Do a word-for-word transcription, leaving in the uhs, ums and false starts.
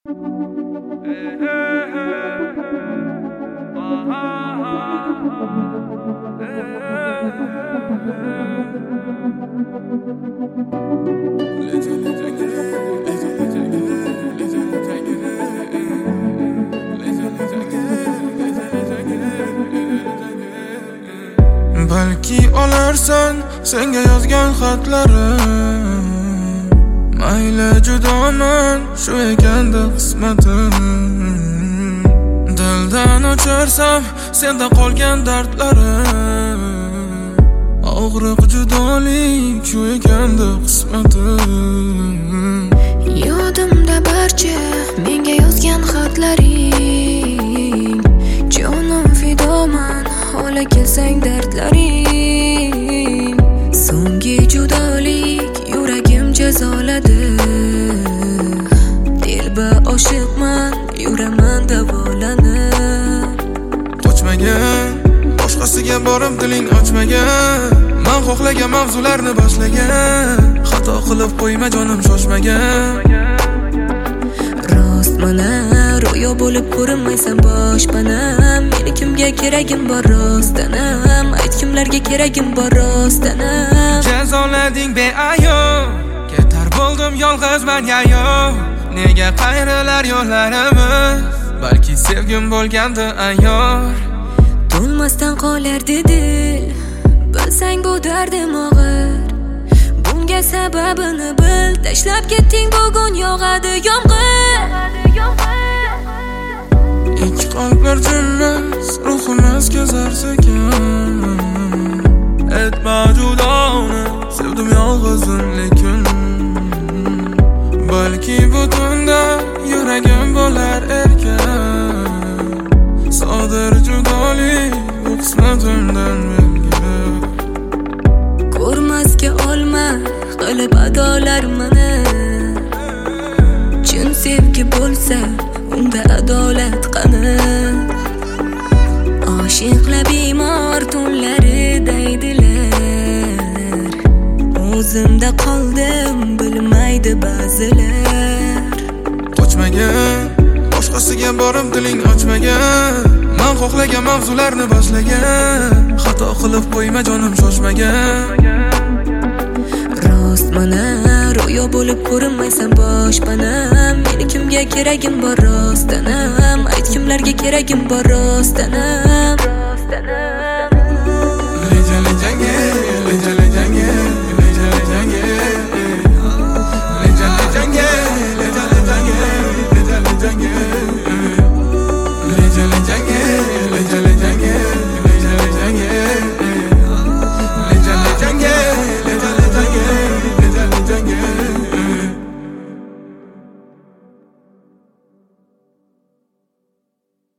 Balki olarsan senga yozgan xatlarim, mayli judoman shu ekanda qismatim. Dildan o'chirsam senda qolgan dardlarim, og'riq judolik shu ekanda qismatim. Yodimda barcha menga yozgan xatlaring, jonim fidoman ola kelsang dardlaring. So'nggi judolik yuragim jazoladi, dilba oshiqman yuraman davolanib. Qochmagan, boshqasiga borib diling ochmagan, men xohlagan mavzularni boshlagan. Xato qilib qo'yma jonim shoshmagan. Rost mana ro'yo bo'lib ko'rinmaysan boshpanam. Meni kimga keragim bor rostdanam, ayt kimlarga keragim bor rostdanam. Jazolading beayov, ketar bo'ldim yolg'izman yayov. Nega qayrilar yo'llarimiz, balki sevgim bo'lgandi ayyor. To'lmasdan qolardi dil, bilsang bu dardim og'ir. Bunga sababini bil, tashlab ketding bugun yog'adi yomg'ir. Ikki qalblar jillas, ruhimiz kezar sekin. Etma judoni, sevdim yolg'izim lekin. Balki butunda yuragim bo'lar erkin. Sodir judolik bu qismatimdan menga. Ko'rmasga olma qilib adolar meni. Chin sevgi bo'lsa unda adolat qani. Oshiqlar bemor tunlari deydilar, o'zimda qoldim bilmaydi ba'zilar. Qochmagan, boshqasiga borib diling ochmagan, men xohlagan mavzularni boshlagan. Xato qilib qo'yma jonim shoshmagan. Rost mana ro'yo bo'lib ko'rinmaysan boshpanam. Meni kimga keragim bor rostdanam, ayt kimlarga keragim bor rostdanam.